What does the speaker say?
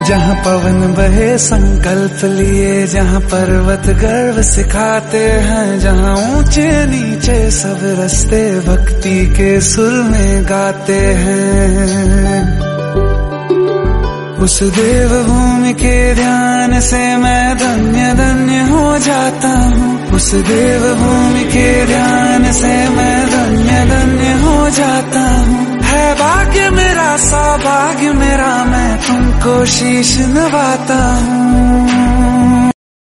जहाँ पवन बहे संकल्प लिए, जहाँ पर्वत गर्व सिखाते हैं, जहाँ ऊंचे नीचे सब रास्ते भक्ति के सुर में गाते हैं। उस देव भूमि के ध्यान से मैं धन्य धन्य हो जाता हूँ। उस देव भूमि के ध्यान से मैं धन्य धन्य हो जाता हूँ। है भाग्य मेरा, सौभाग्य मेरा, मैं तुमको शीश नवाता हूँ।